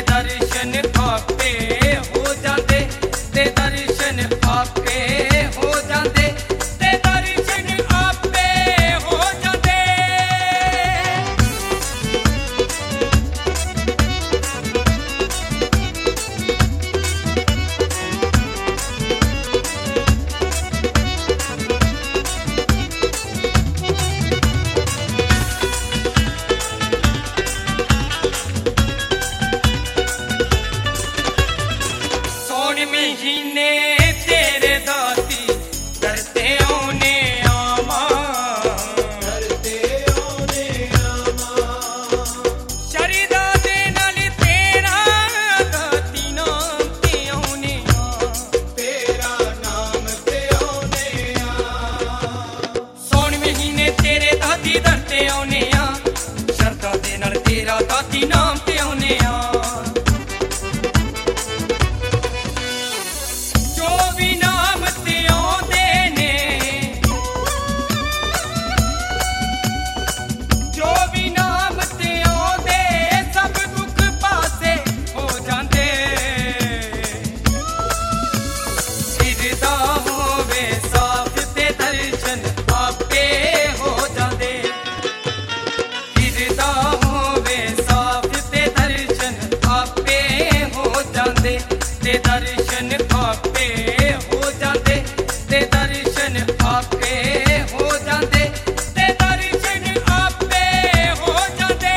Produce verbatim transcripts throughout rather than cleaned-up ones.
दर्शन आपे हो जाते, ते दर्शन आपे हो जाते, ते दर्शन आपे हो जाते। महीने तेरे दाती करते औने आमा, करते औने आमा। शरीदा दे नाल तेरा दाती नाम ते औने आ, तेरा नाम ते औने आ। सौन महीने तेरे दाती दरते औने आ, शरदा दे नाल तेरा दाती नाम ते औने आ। ते दर्शन आपे हो जाते, ते दर्शन आपे हो जाते, ते दर्शन आपे हो जाते।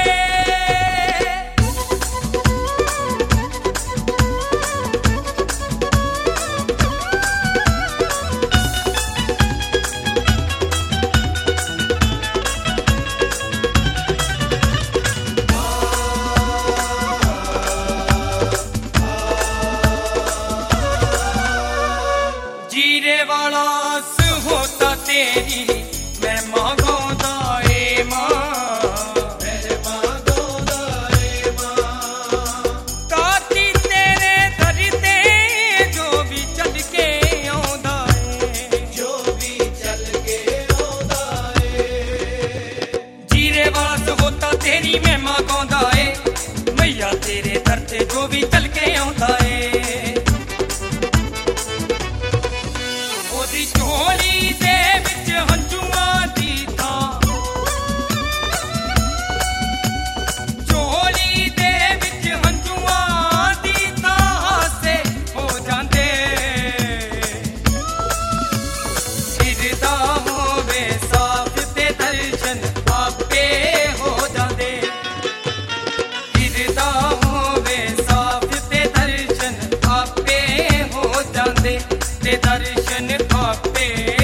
जीरे वाला होता तेरी मैं मांगोदा ए मां, मैं मांगोदा ए मां। ताती तेरे दर ते जो भी चल के आउंदा ए, जो भी चल के आउंदा ए। जीरे वाला होता तेरी मैं मांगोदा ए, मैया तेरे दर ते जो भी चल के आउंदा ए। झोली दे विच हंझुआं दी थां, झोली दे विच हंझुआं दी थां हासे हो जांदे। गिरदा होवे साफ ते दर्शन आपे हो जांदे, गिरदा होवे साफ ते दर्शन आपे हो जांदे, ते दर्शन आपे